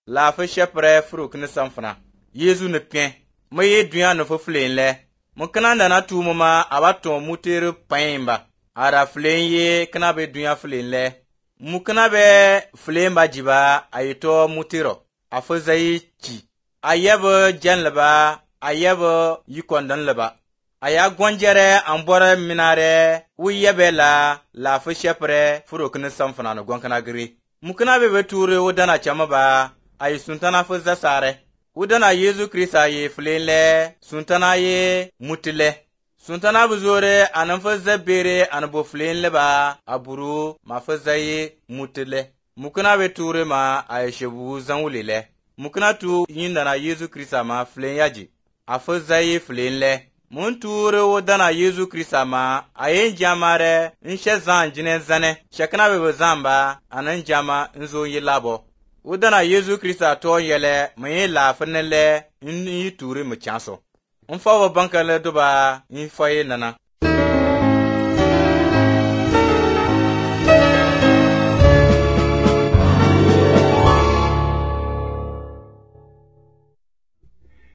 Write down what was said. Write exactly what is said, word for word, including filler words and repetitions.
la fa shepre furuk ni samfana Yesu ni pien mo ye duya no fo flen le mo kana na tu mo ma abaton mutere paimba ara flen ye kana be duya flen le mu kana be flen ba jiba ayito mutiro afo zai ci ayabo janlaba ayabo yikondan laba aya gonjere ambore minare wiyebe la la fo shepre furuk ni samfana no gonkana gri mu kana be beture wodana chama ba ay suntana fo zasare udana Yesu Krista ye flenle suntana ye mutile suntana buzore anan fa zabere an bo flenle ba aburu ma fa zaye mutile mukuna be ture ma ay shebu zanwulile mukuna tu yindana Yesu Krista ma flen yaji afa zaye flenle mun ture udana Yesu Krista ma ayen jamare nshe zan jine zane shekana be zamba anan jama nzo yilabo udana Yesu Krista to yele me la fenele ni turi mu chanso. Nfa wa bankale doba nfa ye nana.